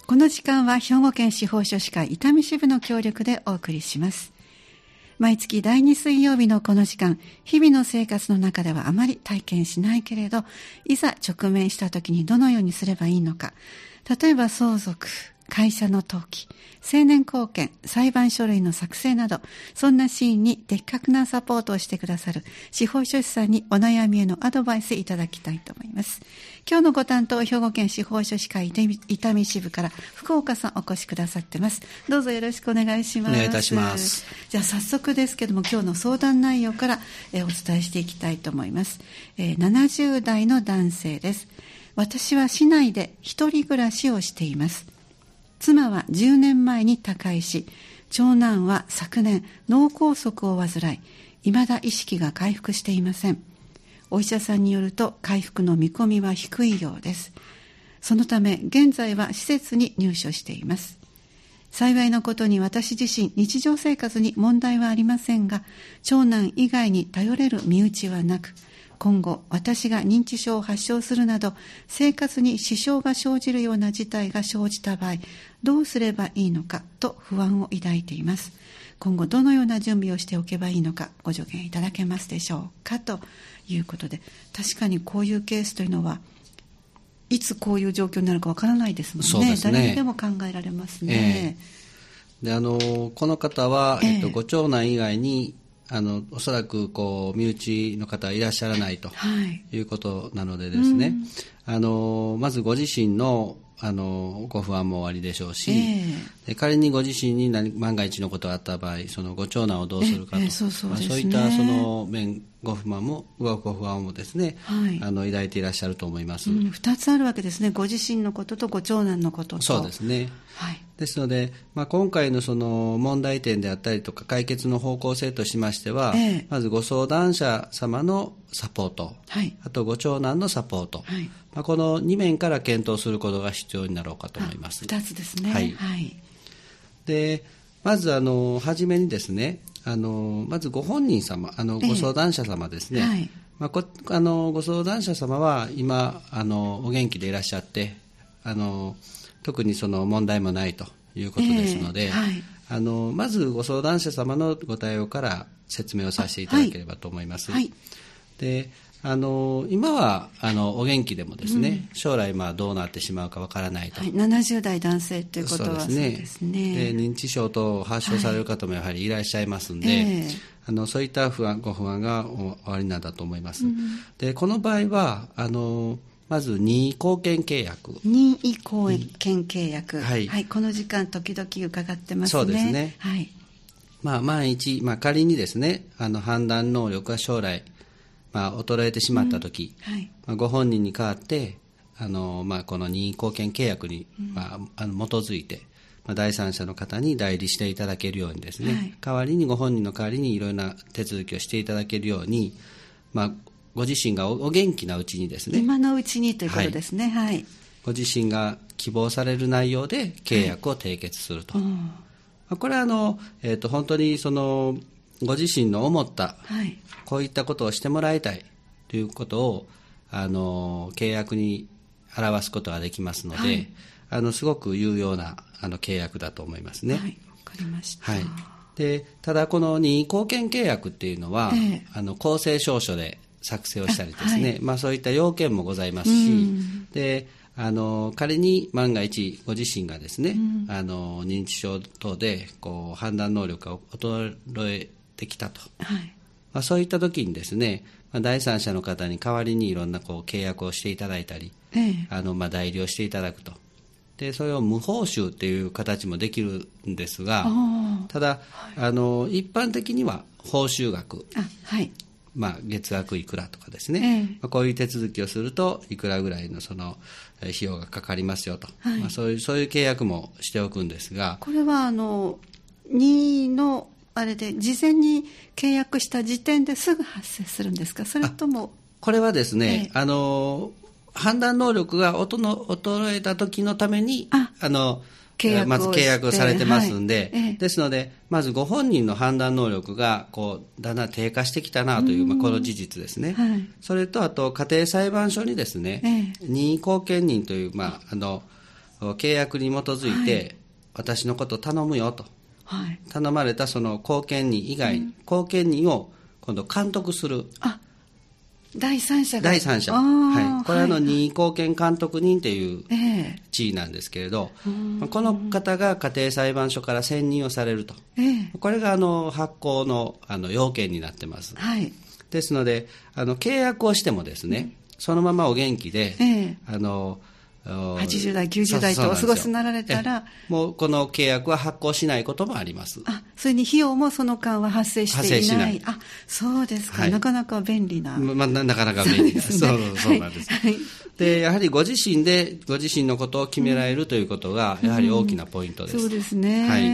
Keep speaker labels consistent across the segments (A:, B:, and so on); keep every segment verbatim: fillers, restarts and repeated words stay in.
A: この時間は兵庫県司法書士会伊丹支部の協力でお送りします。毎月だいに水曜日のこの時間、日々の生活の中ではあまり体験しないけれど、いざ直面した時にどのようにすればいいのか、例えば相続、会社の登記、成年後見、裁判書類の作成など、そんなシーンに的確なサポートをしてくださる司法書士さんにお悩みへのアドバイスいただきたいと思います。今日のご担当、兵庫県司法書士会伊丹支部から福岡さんお越しくださってます。どうぞよろしくお願いします。
B: お願いいたします。
A: じゃあ早速ですけども、今日の相談内容から、えー、お伝えしていきたいと思います。えー、ななじゅう代の男性です。私は市内で一人暮らしをしています。妻はじゅうねんまえに他界し、長男は昨年脳梗塞を患い、未だ意識が回復していません。お医者さんによると回復の見込みは低いようです。そのため現在は施設に入所しています。幸いなことに私自身日常生活に問題はありませんが、長男以外に頼れる身内はなく、今後私が認知症を発症するなど生活に支障が生じるような事態が生じた場合、どうすればいいのかと不安を抱いています。今後どのような準備をしておけばいいのかご助言いただけますでしょうか、ということで、確かにこういうケースというのはいつこういう状況になるかわからないですもんね。
B: そうですね。
A: 誰にでも考えられますね。
B: えー、であのこの方は、
A: えー
B: えっと、ご長男以外にあのおそらくこう身内の方はいらっしゃらないということなのでですね、はい、あのまずご自身のあのご不安もおありでしょうし、えー、で仮にご自身に何万が一のことがあった場合、そのご長男をどうするかと、えーそうそうですね、まあ、そういったその面ご不満もご不安もですね、はい、あの抱いていらっしゃると思います。うん、
A: ふたつあるわけですね。ご自身のこととご長男のことと。
B: そうですね、
A: はい、
B: ですので、まあ、今回のその問題点であったりとか解決の方向性としましては、えー、まずご相談者様のサポート、はい、あとご長男のサポート、はい、まあ、このに面から検討することが必要になろうかと思います。
A: ふたつですね。
B: はいはい、でまずあの初めにですね、あのまずご本人様、あのご相談者様ですね、えーはい、まあ、こあのご相談者様は今あのお元気でいらっしゃって、あの特にその問題もないということですので、えーはい、あのまずご相談者様のご対応から説明をさせていただければと思います。はいはい、であの今はあのお元気でもですね、うん、将来まあどうなってしまうかわからないと、
A: はい、ななじゅう代男性ということはそうですね、そうですね、
B: で認知症と発症される方もやはりいらっしゃいますので、はい、えー、あのそういった不安ご不安がおありなんだと思います。うん、でこの場合はあのまず任意後見契約、
A: 任意後見契約、
B: うん、はいはい、
A: この時間時々伺ってますね。
B: そうですね、
A: はい、
B: まあ、万一、まあ、仮にですね、あの判断能力が将来、まあ、衰えてしまったとき、うん、はい、まあ、ご本人に代わってあの、まあ、この任意後見契約に、うん、まあ、あの基づいて、まあ、第三者の方に代理していただけるようにですね、はい、代わりにご本人の代わりにいろいろな手続きをしていただけるように、まあご自身が お, お元気なうちにですね、
A: 今のうちにということですね、はいはい、
B: ご自身が希望される内容で契約を締結すると、はい、まあ、これはあの、えー、と本当にそのご自身の思った、はい、こういったことをしてもらいたいということをあの契約に表すことができますので、はい、あのすごく有用なあの契約だと思いますね。
A: はい、わかりました。
B: はい、でただこの任意後見契約っていうのは、えー、あの公正証書で作成をしたりですね、はい、まあ、そういった要件もございますし、であの仮に万が一ご自身がですね、あの認知症等でこう判断能力が衰えてきたと、はい、まあ、そういった時にですね、まあ、第三者の方に代わりにいろんなこう契約をしていただいたり、ええ、あのまあ代理をしていただくと、でそれを無報酬っていう形もできるんですが、ただ、はい、あの一般的には報酬額、あ、はい、まあ、月額いくらとかですね、ええ、まあ、こういう手続きをするといくらぐらいのその費用がかかりますよと、はい、まあ、そういうそういう契約もしておくんですが、
A: これはあの任意のあれで事前に契約した時点ですぐ発生するんですか、それとも。
B: これはですね、ええ、あの判断能力が衰えた時のためにああの契約まず契約をされてますんで、はい、ええ、ですのでまずご本人の判断能力がこうだんだん低下してきたなという、まあ、この事実ですね、はい、それとあと家庭裁判所にですね、ええ、任意後見人という、まあ、あの契約に基づいて、はい、私のこと頼むよと、はい、頼まれたその後見人以外、うん、後見人を今度監督する。
A: あ、第三者が。
B: 第三者。はい。これはあの、任意後見監督人という地位なんですけれど、えー、この方が家庭裁判所から選任をされると。えー、これがあの、発行のあの要件になってます。はい。ですので、あの、契約をしてもですね、うん、そのままお元気で、えー、あの、
A: はちじゅう代、きゅうじゅう代とお過ごしになられたら、
B: もうこの契約は発行しないこともあります。
A: あ、それに費用もその間は発生していない。発生しない。あ、そうですか。はい、なかなか便利な。
B: まあ、な, なかなか便利な。そう、ね、そう、そうなんです。はい。で、やはりご自身で、ご自身のことを決められるということが、やはり大きなポイントです。
A: うんうん、そうですね。
B: はい。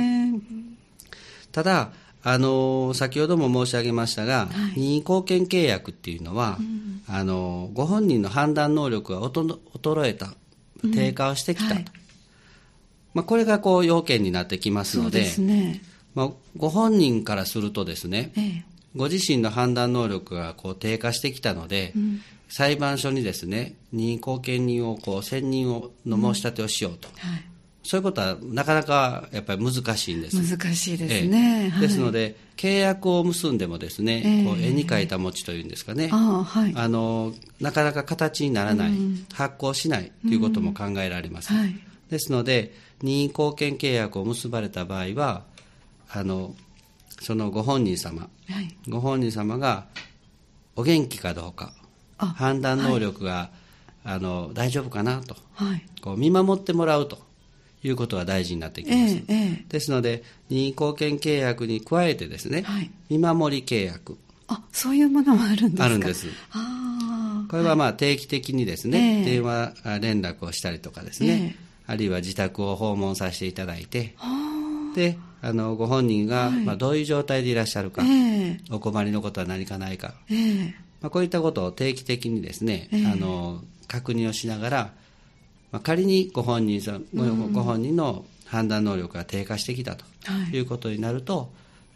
B: ただ、あの、先ほども申し上げましたが、はい、任意後見契約っていうのは、うん、あの、ご本人の判断能力が衰えた。低下をしてきたと、うん、はい、まあ、これがこう要件になってきますので、そうですね、まあ、ご本人からするとですね、ええ、ご自身の判断能力がこう低下してきたので、うん、裁判所にですね、任意後見人をこう選任をの申し立てをしようと、うん、はい、そういうことはなかなかやっぱり難しいんです。
A: 難しいですね。
B: ええ、はい、ですので契約を結んでもですね、ええ、こう絵に描いた餅というんですかね、あ、はい、あのなかなか形にならない、うん、発行しないということも考えられます。うん、はい、ですので任意後見契約を結ばれた場合は、あのそのご本人様、はい、ご本人様がお元気かどうか、判断能力が、はい、あの大丈夫かなと、はい、こう見守ってもらうということが大事になってきます。ええ、ですので任意後見契約に加えてですね、はい、見守り契約、
A: あ、そういうものもあるんですか。
B: あるんです。あ、これはまあ定期的にですね、はい、電話連絡をしたりとかですね、え、あるいは自宅を訪問させていただいて、で、あのご本人がまあどういう状態でいらっしゃるか、え、お困りのことは何かないか、え、まあ、こういったことを定期的にですね、あの確認をしながら、まあ、仮にご本人さん、うん、ご本人の判断能力が低下してきたということになると、はい、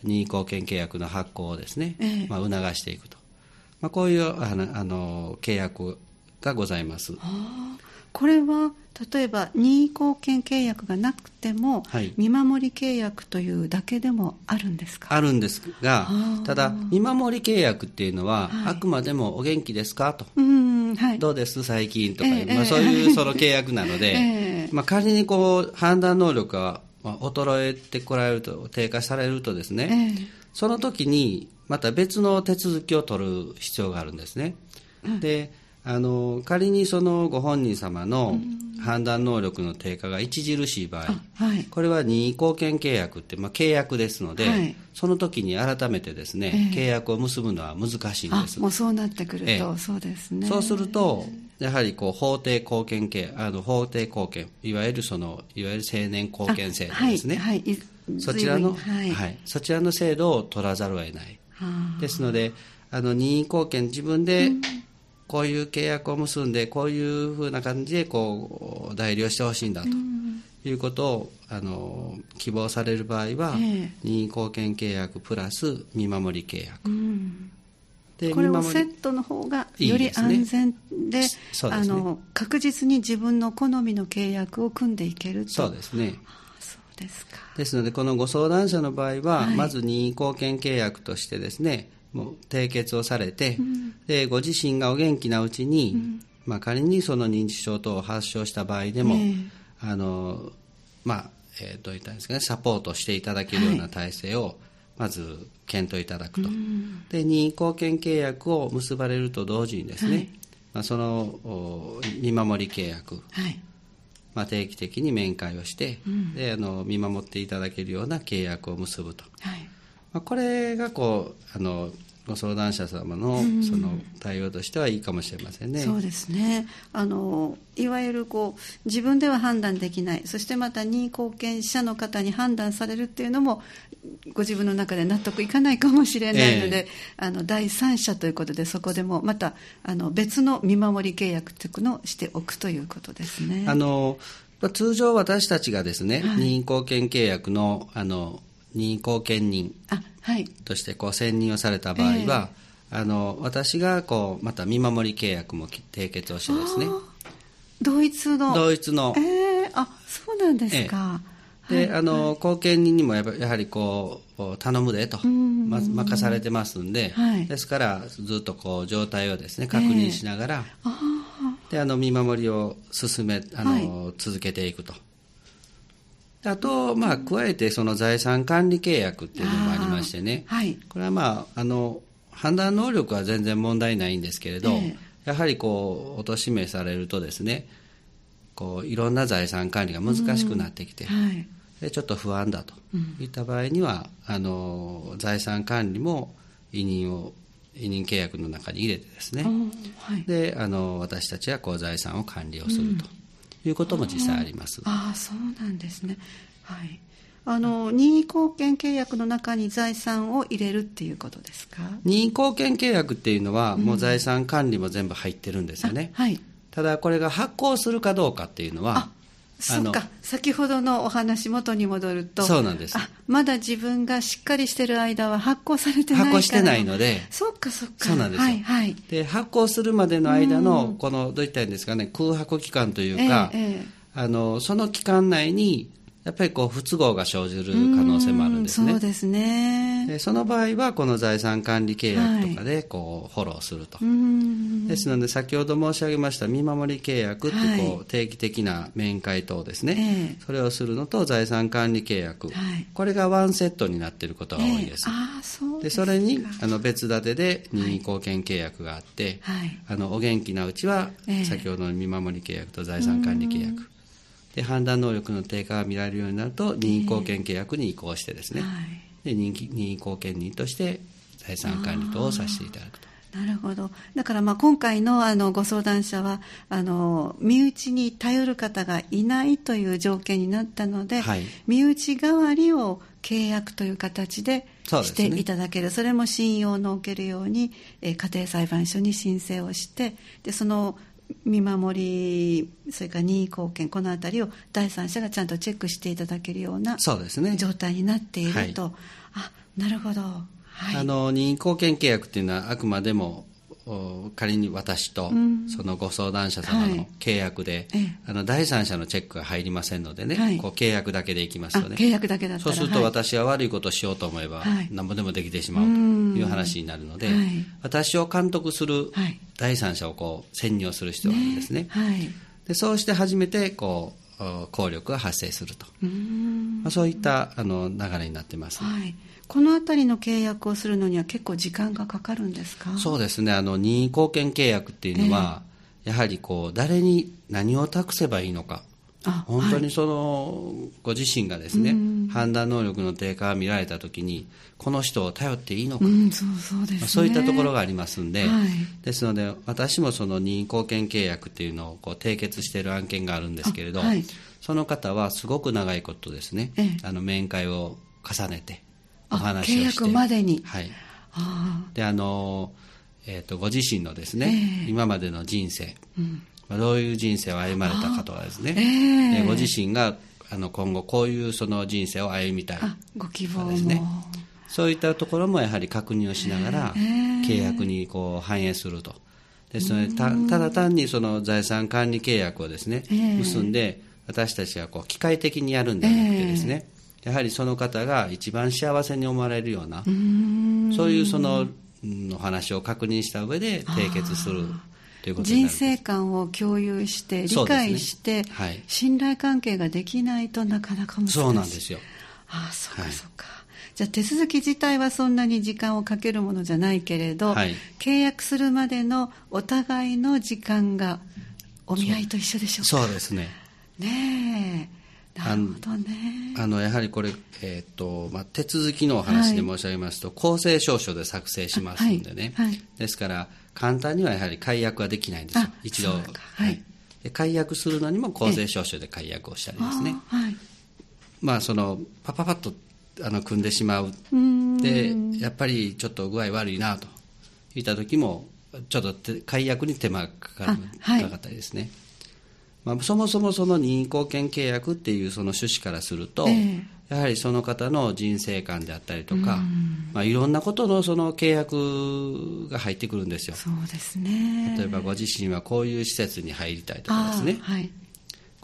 B: 任意後見契約の発行をですね、ええ、まあ、促していくと、まあ、こういうあのあの契約がございます。
A: あ、これは例えば任意後見契約がなくても、はい、見守り契約というだけでもあるんですか。
B: あるんですが、ただ見守り契約っていうのは、はい、あくまでもお元気ですかと、うん、はい、どうです最近とか、えーまあ、そういうその契約なので、えーまあ、仮にこう判断能力が衰えてこられると、低下されるとですね、えー、その時にまた別の手続きを取る必要があるんですね。うん、で、あの仮にそのご本人様の判断能力の低下が著しい場合、はい、これは任意後見契約って、まあ、契約ですので、はい、その時に改めてですね、えー、契約を結ぶのは難しいんです。
A: あ、もうそうなってくると、えー、そうですね。
B: そうするとやはりこう法定後見契あの法定後見、いわゆるそのいわゆる成年後見制度ですね、はいはい、そちらの、はいはい、そちらの制度を取らざるを得ない。ですので、あの任意後見自分で、うん、こういう契約を結んでこういうふうな感じでこう代理をしてほしいんだということを、うん、あの希望される場合は、えー、任意後見契約プラス見守り契約、うん、
A: でこれをセットの方がより安全 で, いいで、ね、あの確実に自分の好みの契約を組んでいけると。
B: そうですね。
A: あ、そうですか。
B: ですのでこのご相談者の場合は、はい、まず任意後見契約としてですね、もう締結をされて、うん、でご自身がお元気なうちに、うん、まあ、仮にその認知症等を発症した場合でも、えーあのまあえー、どういったんですかね、サポートしていただけるような体制をまず検討いただくと、はい、で任意後見契約を結ばれると同時にですね、はい、まあ、その見守り契約、はい、まあ、定期的に面会をして、うん、であの見守っていただけるような契約を結ぶと、はい、まあ、これがこうあのご相談者様 の, その対応としてはいいかもしれませんね。
A: そうですね。あのいわゆるこう自分では判断できない、そしてまた任意後見者の方に判断されるっていうのもご自分の中で納得いかないかもしれないので、えー、あの第三者ということでそこでもまたあの別の見守り契約というのをしておくということですね。
B: あの通常私たちがですね、はい、任意後見契約のあの任意後見人としてこう選任をされた場合は、えー、あの私がこうまた見守り契約も締結をしてですね、
A: 同一の
B: 同一の、えー、
A: あ、そうなんですか。
B: ええ、で、
A: はい、
B: あの、後見人にもやっぱやはりこう、頼むでと、ま、任されてますんで、はい、ですから、ずっとこう、状態をですね、確認しながら、えー、あで、あの、見守りを進め、あの、はい、続けていくと。あと、まあ、加えて、その財産管理契約っていうのもありましてね、はい、これはまあ、あの、判断能力は全然問題ないんですけれど、えー、やはりこう、お年めされるとですね、こういろんな財産管理が難しくなってきて、うんはい、でちょっと不安だといった場合には、うん、あの財産管理も委任を委任契約の中に入れてですね、はい、であの私たちはこう財産を管理をするということも実際あります。
A: うん、ああ、そうなんですね。はい。あの任意後見契約の中に財産を入れるっていうことですか？
B: 任意後見契約っていうのは、うん、もう財産管理も全部入ってるんですよね。はい。ただこれが発行するかどうかっていうのは、あ、
A: そうか、先ほどのお話元に戻ると、
B: そうなんです。
A: あ、まだ自分がしっかりしてる間は発行されてないから、
B: 発行してないので、
A: そうかそうか、
B: そうなんですよ。はいはい、で発行するまでの間のこのどういったらいいんですかね、空白期間というか、えーえー、あのその期間内にやっぱりこう不都合が生じる可能性もあるんですね。
A: そうですね。
B: でその場合はこの財産管理契約とかでこうフォローすると、はい、ですので先ほど申し上げました見守り契約ってこう定期的な面会等ですね、はい、それをするのと財産管理契約、はい、これがワンセットになっていることが多いです。
A: えー、あ、そうですか。
B: でそれにあの別立てで任意後見契約があって、はい、あのお元気なうちは先ほどの見守り契約と財産管理契約で判断能力の低下が見られるようになると任意後見契約に移行してですね、はい、で任意後見人として財産管理等をさせていただくと。
A: なるほど。だからまあ今回 の, あのご相談者はあの身内に頼る方がいないという条件になったので、はい、身内代わりを契約という形でしていただける、 そ, ね、それも信用のおけるように、えー、家庭裁判所に申請をして、でその見守り、それから任意後見、このあたりを第三者がちゃんとチェックしていただけるような状態になっていると、ね、はい、あ、なるほど、はい、
B: あの任意後見契約っていうのはあくまでも仮に私とそのご相談者様の契約で、うん、はい、あの第三者のチェックが入りませんのでね、はい、こう契約だけでいきますとね、
A: 契約だけだったら、
B: そうすると私は悪いことをしようと思えば、はい、何ぼでもできてしまうという話になるので、はい、私を監督する第三者をこう選任をする必要があるんですね、ね、はい、でそうして初めてこう効力が発生すると、うーん、まあ、そういったあの流れになってます、
A: はい。このあたりの契約をするのには結構時間がかかるんですか？
B: そうですね。あの任意後見契約っていうのは、えー、やはりこう誰に何を託せばいいのか、本当にその、はい、ご自身がですね、判断能力の低下が見られたときにこの人を頼っていいのか、うん、そうそうですね、そういったところがありますんで、はい、ですので私もその任意後見契約っていうのをこう締結している案件があるんですけれど、はい、その方はすごく長いことですね、ええ、あの面会を重ねてお話をして、
A: 契約までに、
B: はい、あであの、えー、とご自身のですね、えー、今までの人生、うん、まあ、どういう人生を歩まれたかとかですね、えー、ご自身があの今後こういうその人生を歩みたいとかですね、
A: ご希望も
B: そういったところもやはり確認をしながら契約にこう反映すると。ですので た, ただ単にその財産管理契約をですね、結んで私たちがこう機械的にやるんではなくてですね、やはりその方が一番幸せに思われるような、うーん、そういうそのお話を確認した上で締結するということになるんです。
A: 人生観を共有して理解して、ね、はい、信頼関係ができないとなかなか難しい。
B: そうなんですよ。
A: ああ、そうかそうか、はい、じゃあ手続き自体はそんなに時間をかけるものじゃないけれど、はい、契約するまでのお互いの時間がお見合いと一緒でしょうか。
B: そうですね。
A: ねえ、なるほどね。
B: あのやはりこれ、えーとまあ、手続きのお話で申し上げますと、はい、公正証書で作成しますのでね、はいはい、ですから簡単にはやはり解約はできないんですよ。一度、はい、で解約するのにも公正証書で解約をしたりですね、はい、まあそのパパパッとあの組んでしまうで、やっぱりちょっと具合悪いなといった時もちょっと解約に手間がかかる、はい、かかったりですね、まあ、そもそもその任意後見契約っていうその趣旨からすると、えー、やはりその方の人生観であったりとか、まあ、いろんなことのその契約が入ってくるんですよ。
A: そうですね。
B: 例えばご自身はこういう施設に入りたいとかですね、はい、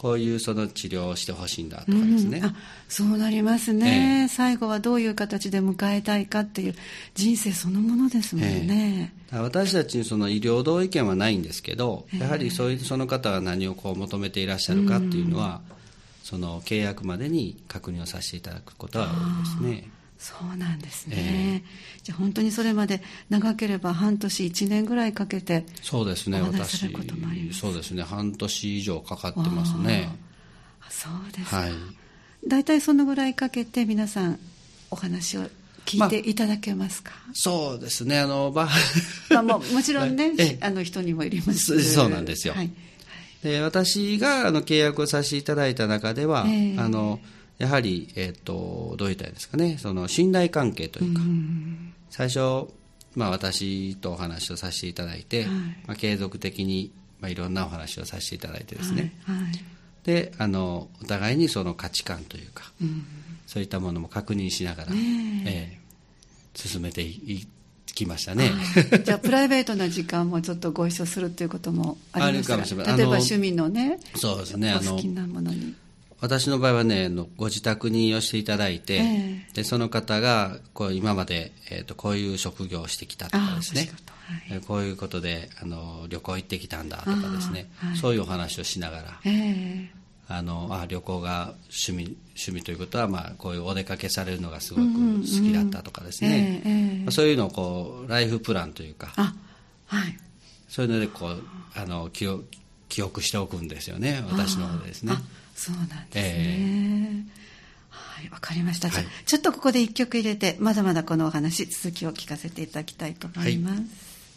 B: こういうその治療をしてほしいんだとかですね、
A: うん、あ、そうなりますね、えー、最後はどういう形で迎えたいかっていう人生そのものですもんね、
B: えー、私たちにその医療同意見はないんですけど、えー、やはりそういうその方が何をこう求めていらっしゃるかっていうのは、うん、その契約までに確認をさせていただくことは多いですね。
A: そうなんですね、えー、じゃあ本当にそれまで長ければ半年いちねんぐらいかけて
B: そうですね、私そうですね、半年以上かかってますね。
A: あ、そうですか、
B: はい、
A: だいたいそのぐらいかけて皆さんお話を聞いていただけますか？まあ、
B: そうですね、あの、ま
A: あ、も, もちろんねあの人にもいります。
B: そうなんですよ、はい、で私があの契約をさせていただいた中では、えー、あのやはり、えー、とどういったらいいですかね、その信頼関係というか、うん、最初、まあ、私とお話をさせていただいて、はい、まあ、継続的に、まあ、いろんなお話をさせていただいてですね、はいはい、であのお互いにその価値観というか、うん、そういったものも確認しながら、ねえー、進めていきましたね。
A: じゃあプライベートな時間もちょっとご一緒するということもありますか？例えば趣味のね、
B: そうですね、
A: お好きなものに。
B: 私の場合はね、ご自宅に寄せていただいて、えー、でその方がこう今まで、えーと、こういう職業をしてきたとかですね、はい、こういうことであの旅行行ってきたんだとかですね、はい、そういうお話をしながら、えー、あのあ旅行が趣味、趣味ということは、まあ、こういうお出かけされるのがすごく好きだったとかですね、うんうんうんえーえー、そういうのをこうライフプランというか、あ、はい、そういうのでこうあの記憶、記憶しておくんですよね、私の方でですね。
A: そうなんですね、えー、はい、わかりました、はい、ちょっとここで一曲入れてまだまだこのお話続きを聞かせていただきたいと思います、はい、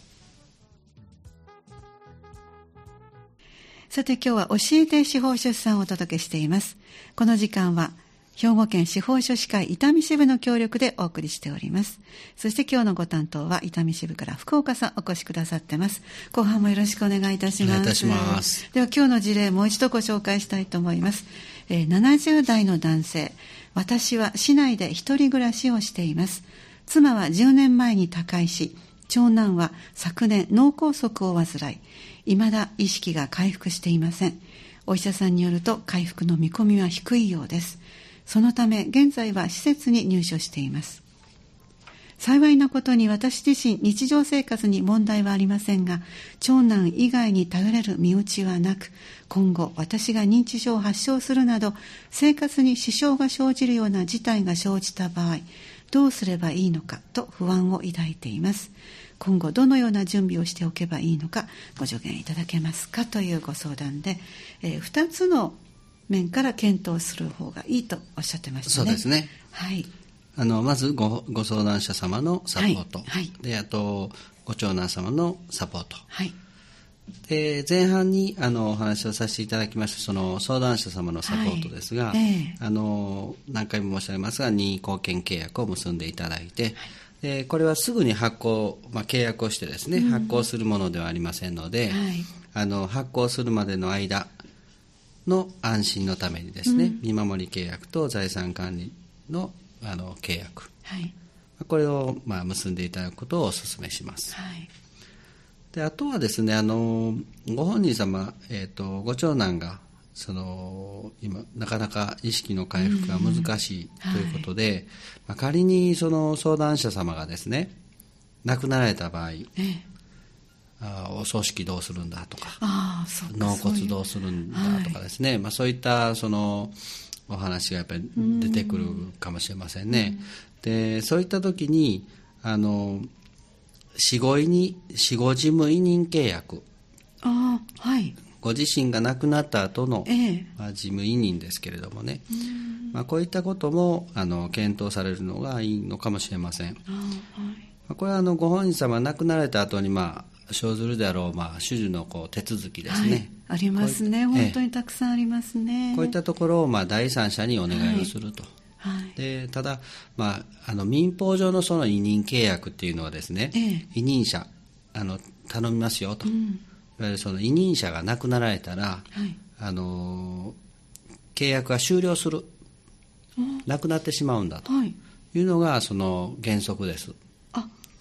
A: さて今日は教えて司法書士さんをお届けしています。この時間は兵庫県司法書士会伊丹支部の協力でお送りしております。そして今日のご担当は伊丹支部から福岡さんお越しくださってます。後半もよろしくお願いいたします。お願いいたします。では今日の事例もう一度ご紹介したいと思います。えー、ななじゅう代の男性、私は市内で一人暮らしをしています。妻はじゅうねんまえに他界し、長男は昨年脳梗塞を患い、未だ意識が回復していません。お医者さんによると回復の見込みは低いようです。そのため現在は施設に入所しています。幸いなことに私自身日常生活に問題はありませんが、長男以外に頼れる身内はなく、今後私が認知症を発症するなど生活に支障が生じるような事態が生じた場合、どうすればいいのかと不安を抱いています。今後どのような準備をしておけばいいのかご助言いただけますかというご相談で、えー、ふたつの面から検討する方がいいとおっしゃってましたね。
B: そうですね、
A: はい、
B: あのまず ご, ご相談者様のサポート、はいはい、であとご長男様のサポート、はい、で前半にあのお話をさせていただきましたその相談者様のサポートですが、はいえー、あの何回も申し上げますが任意後見契約を結んでいただいて、はい、でこれはすぐに発行、まあ、契約をしてですね、うん、発行するものではありませんので、はい、あの発行するまでの間の安心のためにですね、うん、見守り契約と財産管理 の, あの契約、はい、これをまあ結んでいただくことをお勧めします、はい、であとはですねあのご本人様、えー、とご長男がその今なかなか意識の回復が難しいということで、うんはいまあ、仮にその相談者様がですね亡くなられた場合、ええあお葬式どうするんだとか、あそうか納骨どうするんだとかですね、はいまあ、そういったそのお話がやっぱり出てくるかもしれませんね。でそういった時にあの死後委任死後事務委任契約、あ、はい、ご自身が亡くなった後の、ええまあ、事務委任ですけれどもね、まあ、こういったこともあの検討されるのがいいのかもしれません。あ、はいまあ、これはあのご本人様が亡くなられた後にまあ生ずるであろう、まあ、手術のこう手続きですね、はい、
A: ありますね。本当にたくさんありますね。
B: こういったところをまあ第三者にお願いをすると、はいはい、でただ、まあ、あの民法上のその委任契約っていうのはですね、ええ、委任者あの頼みますよと、うん、いわゆるその委任者が亡くなられたら、はい、あの契約が終了する、なくなってしまうんだというのがその原則です。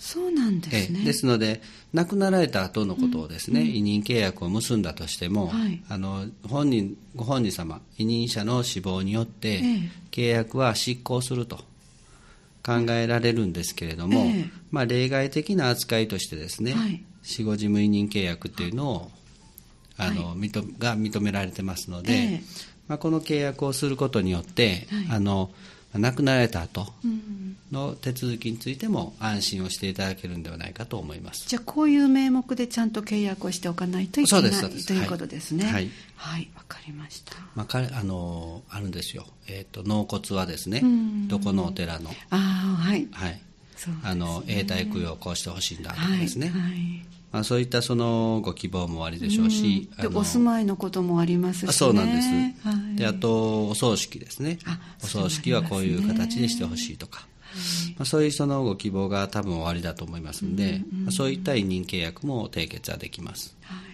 A: そうなんですね。
B: えですので亡くなられた後のことをですね、うん、委任契約を結んだとしても、はい、あの本人ご本人様委任者の死亡によって契約は失効すると考えられるんですけれども、ええまあ、例外的な扱いとしてですね、はい、死後事務委任契約っていうのをあの、はい、認が認められてますので、えまあ、この契約をすることによって、はい、あの亡くなられた後の手続きについても安心をしていただけるんではないかと思います。
A: じゃあこういう名目でちゃんと契約をしておかないといけないということですね。はい、はい、わかりました。
B: まあ、あのあるんですよ、えーと、納骨はですね、どこのお寺の
A: あ、はい、
B: はい、そうですね、あの永代供養をこうしてほしいんだとかですね、はいはい、まあ、そういったそのご希望もありでしょうし、
A: うん、でお住まいのこともありますしね。
B: そうなんです、はい、であとお葬式ですね、お葬式はこういう形でしてほしいとか、はいまあ、そういうそのご希望が多分おありだと思いますので、うんうんまあ、そういった委任契約も締結はできます、はい、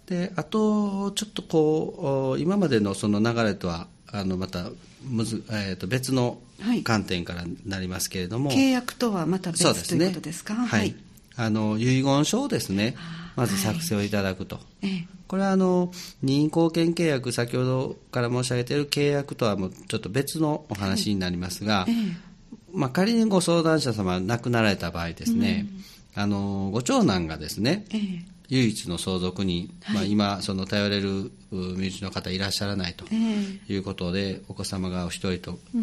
B: であとちょっとこう今までのその流れとはあのまたむず、えー、と別の観点からなりますけれども、
A: はい、契約とはまた別、ね、ということですか。
B: はい、はいあの遺言書をですねまず作成をいただくと、はい、これはあの任意後見契約先ほどから申し上げている契約とはもうちょっと別のお話になりますが、はいまあ、仮にご相談者様が亡くなられた場合ですね、うん、あのご長男がですね、ええ、唯一の相続人、はいまあ、今その頼れる身内の方いらっしゃらないということで、え、お子様がお一人と、うん、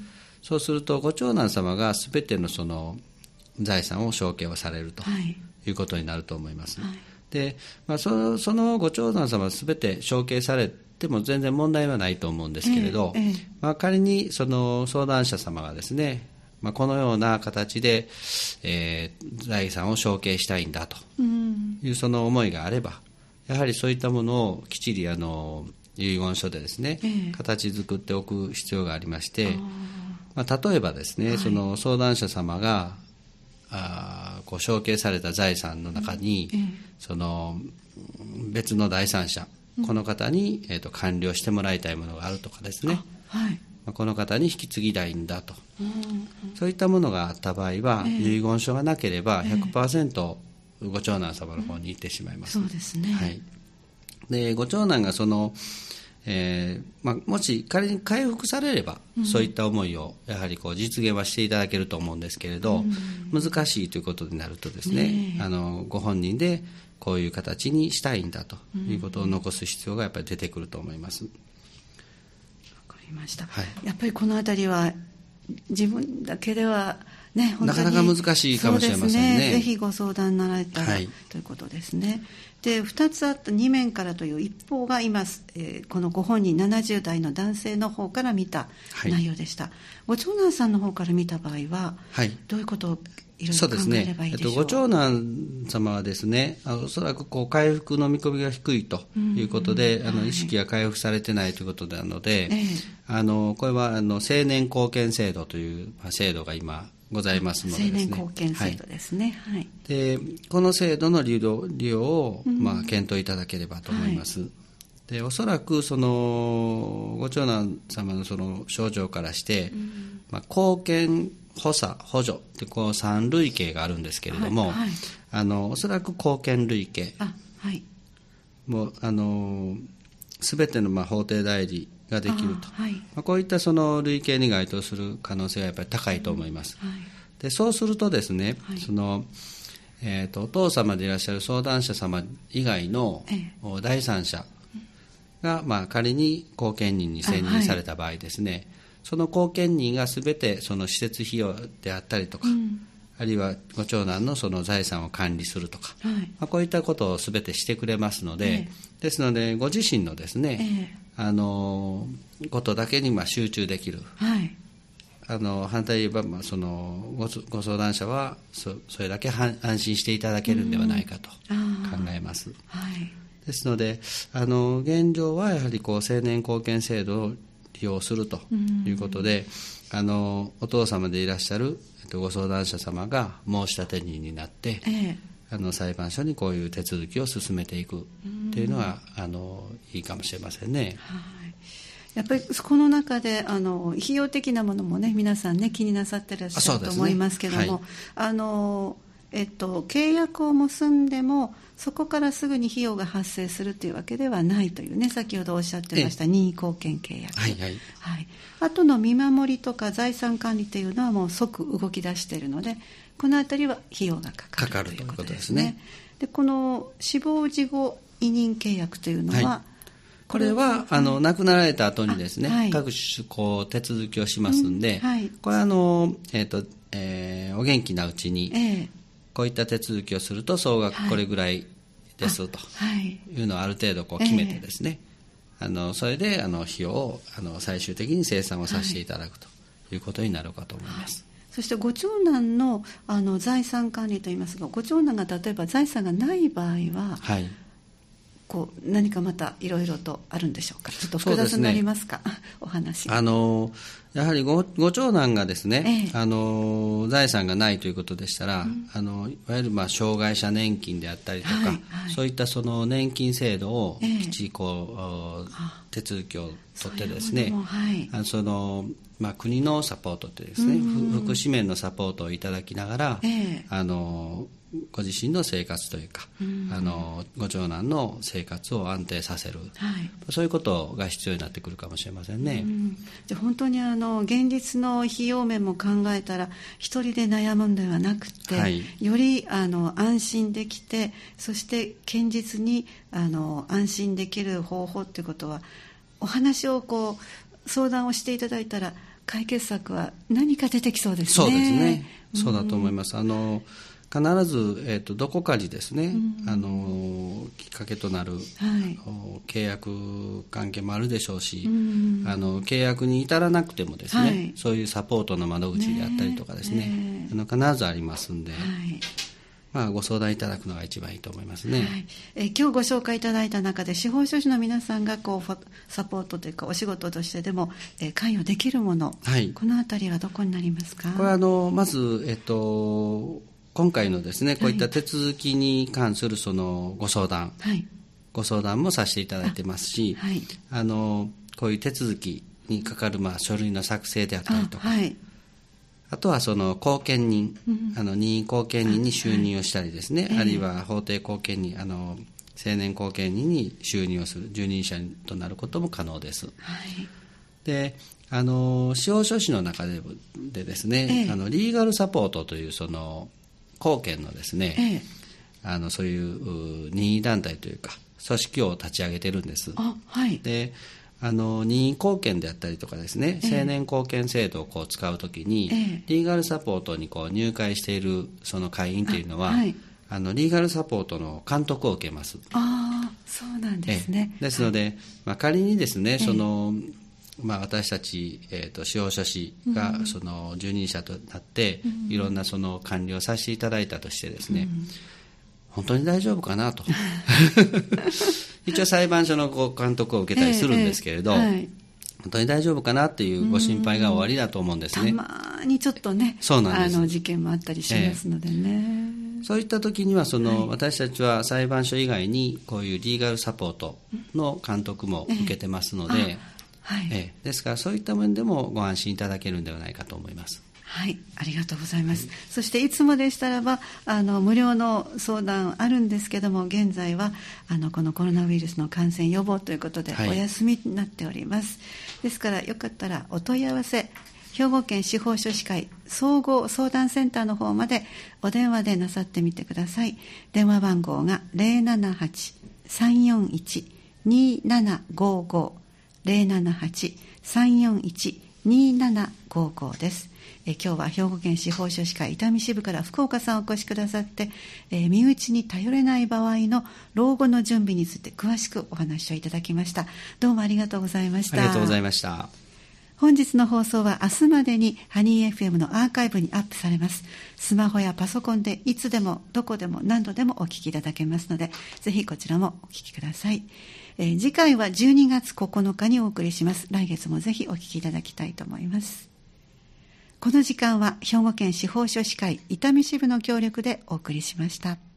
B: そうするとご長男様が全てのその財産を承継をされるということになると思います、はいでまあ、その、そのご長男様は全て承継されても全然問題はないと思うんですけれど、ええええまあ、仮にその相談者様がですね、まあ、このような形で、えー、財産を承継したいんだというその思いがあれば、やはりそういったものをきっちりあの遺言書でですね、ええ、形作っておく必要がありまして、まあ、例えばですね、はい、その相談者様があこう承継された財産の中に、うん、その別の第三者、うん、この方に、えーと、管理をしてもらいたいものがあるとかですね、はいまあ、この方に引き継ぎたいんだと、うんうん、そういったものがあった場合は、えー、遺言書がなければ ひゃくパーセント ご長男様の方に行ってしまいます、
A: うん、そうですね、
B: はい、でご長男がそのえーまあ、もし仮に回復されれば、うん、そういった思いをやはりこう実現はしていただけると思うんですけれど、うん、難しいということになるとですね、ねあのご本人でこういう形にしたいんだということを残す必要がやっぱり出てくると思います。わ
A: かりました、はい、やっぱりこのあたりは自分だけではね、本当に
B: なかなか難しいかもしれませんね。
A: そうですね、ぜひご相談になられたら、はい、ということですね。でふたつあったに面からという一方が今、えー、このご本人ななじゅう代の男性の方から見た内容でした、はい、ご長男さんの方から見た場合は、はい、どういうことをいろいろ考えればいいでしょう。そうですね、えっと、ご長男様はですね、おそらくこう回復の見込みが低いということで、うんうん、あの意識が回復されてないということなので、はい、あのこれはあの成年後見制度という制度が今ございますのでですね、 成年後見制度ですね、はいはい、
B: でこの制度の利用、利用を、まあ、検討いただければと思います、はい、でおそらくそのご長男様のその症状からして、うんまあ、後見補佐補助ってこうさん類型があるんですけれども、はいはい、あのおそらく後見類型、あ、はい、もうあの全てのまあ法定代理ができると、はいまあ、こういったその類型に該当する可能性がやっぱり高いと思います、うんはい、でそうするとですね、はいそのえー、とお父様でいらっしゃる相談者様以外の、ええ、第三者が、まあ、仮に後見人に選任された場合ですね、はい、その後見人が全てその施設費用であったりとか、うんあるいはご長男のその財産を管理するとか、はいまあ、こういったことを全てしてくれますので、ええ、ですのでご自身のですね、ええ、あのことだけにまあ集中できる、はい、あの反対に言えば、まあ、その ご, ご相談者は そ, それだけ安心していただけるんではないかと考えます、はい、ですのであの現状はやはりこう成年後見制度を利用するということで、あのお父様でいらっしゃるご相談者様が申し立て人になって、ええ、あの裁判所にこういう手続きを進めていくというのはあのいいかもしれませんね。はい、
A: やっぱりこの中であの費用的なものもね皆さんね気になさってらっしゃると思いますけども、ねはい、あのえっと、契約を結んでもそこからすぐに費用が発生するというわけではないというね先ほどおっしゃってました任意後見契約、
B: はいはい
A: はい、あとの見守りとか財産管理というのはもう即動き出しているのでこのあたりは費用がかかる、かかるということですね。でこの死亡事後委任契約というのは、はい、
B: これはあの亡くなられた後にですね、はい、各種こう手続きをしますんで、うんはい、これはあの、えーとえー、お元気なうちに、えーこういった手続きをすると総額これぐらいですというのをある程度こう決めてですね、あのそれであの費用をあの最終的に精算をさせていただくということになるかと思います。
A: はい、そしてご長男 の, あの財産管理といいますがご長男が例えば財産がない場合は、はい、こう何かまたいろいろとあるんでしょうか。ちょっと複雑になりますか、ね、お話
B: あのやはり ご, ご長男がですね、ええ、あの財産がないということでしたら、うん、あのいわゆるまあ障害者年金であったりとか、はいはい、そういったその年金制度をきっちりこう、ええ、手続きを取ってですね、はい、あのそのまあ、国のサポートってですね、うんうん、福祉面のサポートをいただきながら、ええ、あのご自身の生活というか、うん、あのご長男の生活を安定させる、はい、そういうことが必要になってくるかもしれませんね。
A: うん、じゃ本当にあの現実の費用面も考えたら一人で悩むんではなくて、はい、よりあの安心できてそして堅実にあの安心できる方法ということはお話をこう相談をしていただいたら解決策は何か出てきそうですね。
B: そうですね、そうだと思います。あの必ず、えーと、どこかにですね、うん、あのきっかけとなる、はい、契約関係もあるでしょうし、うん、あの契約に至らなくてもですね、はい、そういうサポートの窓口であったりとかですね、ねあの必ずありますんで、はいまあ、ご相談いただくのが一番いいと思いますね。はい
A: えー、今日ご紹介いただいた中で司法書士の皆さんがこうサポートというかお仕事としてでも、えー、関与できるもの、はい、このあたりはどこになりますか。
B: これはあのまず、えっと今回のですねこういった手続きに関するそのご相談、はい、ご相談もさせていただいてますし、あ、はい、あのこういう手続きにかかるまあ書類の作成であったりとか、あ、はい、あとはその後見人、うん、あの任意後見人に就任をしたりですね、あ, はい、あるいは法定後見人あの成年後見人に就任をする受任者となることも可能です。はい、であの司法書士の中 で, でですね、ええ、あのリーガルサポートというその後見のですね、ええ、あのそういう任意団体というか組織を立ち上げてるんです。あ、はい、であの任意後見であったりとかですね、ええ、成年後見制度をこう使うときに、ええ、リーガルサポートにこう入会しているその会員というのは あ、はい、あのリーガルサポートの監督を受けます。
A: あ、そうなんですね。
B: ええ、ですので、はい、まあ、仮にですねその、ええまあ、私たち、えーと、司法書士がその受任者となって、うん、いろんなその管理をさせていただいたとしてですね、うん、本当に大丈夫かなと一応裁判所のご監督を受けたりするんですけれど、えーえーはい、本当に大丈夫かなっていうご心配がおありだと思うんですね。
A: たまにちょっとねそうなんです、あの事件もあったりしますのでね、
B: えー、そういった時にはその、はい、私たちは裁判所以外にこういうリーガルサポートの監督も受けてますので、えーはいええ、ですからそういった面でもご安心いただけるんではないかと思います。
A: はい、ありがとうございます。はい、そしていつもでしたらばあの無料の相談あるんですけども現在はあのこのコロナウイルスの感染予防ということでお休みになっております。はい、ですからよかったらお問い合わせ兵庫県司法書士会総合相談センターの方までお電話でなさってみてください。電話番号が ゼロななはち さんよんいち にななごごゼロななはち さんよんいち にななごごです。え今日は兵庫県司法書士会伊丹支部から福岡さんお越しくださって、えー、身内に頼れない場合の老後の準備について詳しくお話をいただきました。どうもありがとうございました。
B: ありがとうございました。
A: 本日の放送は明日までにハニー エフエム のアーカイブにアップされます。スマホやパソコンでいつでもどこでも何度でもお聞きいただけますのでぜひこちらもお聞きください。えー、次回はじゅうにがつここのかにお送りします。来月もぜひお聞きいただきたいと思います。この時間は兵庫県司法書士会伊丹支部の協力でお送りしました。